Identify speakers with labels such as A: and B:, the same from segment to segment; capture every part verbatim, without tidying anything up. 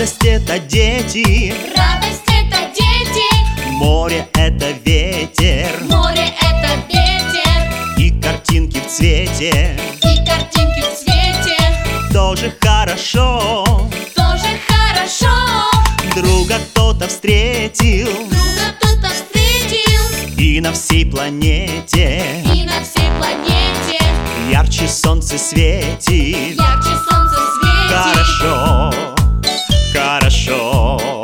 A: Радость — это дети,
B: радость — это дети,
A: море — это ветер,
B: море — это ветер,
A: и картинки в цвете
B: и картинки в цвете.
A: тоже хорошо.
B: Тоже хорошо.
A: Друга кто-то встретил,
B: Друга кто-то встретил,
A: и на всей планете
B: и на всей планете
A: ярче солнце светит.
B: ярче солнце светит.
A: Хорошо, хорошо.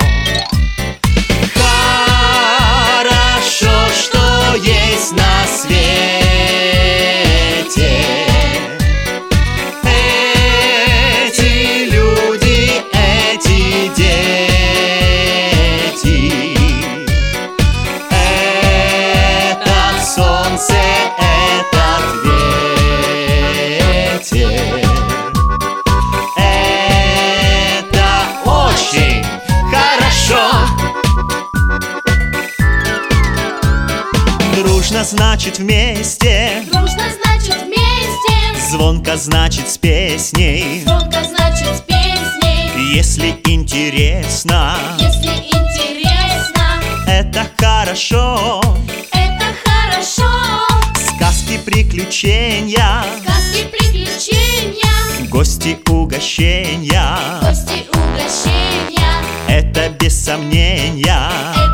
A: Хорошо, что есть на свете эти люди, эти дети. Это солнце, этот ветер. Это очень хорошо. Дружно значит вместе,
B: Дружно значит вместе,
A: звонко значит с песней.
B: звонко значит с песней.
A: Если интересно,
B: Если интересно,
A: это хорошо.
B: это хорошо.
A: Сказки, приключения,
B: Сказки, приключения,
A: гости, угощения.
B: гости, угощения.
A: Это без сомнения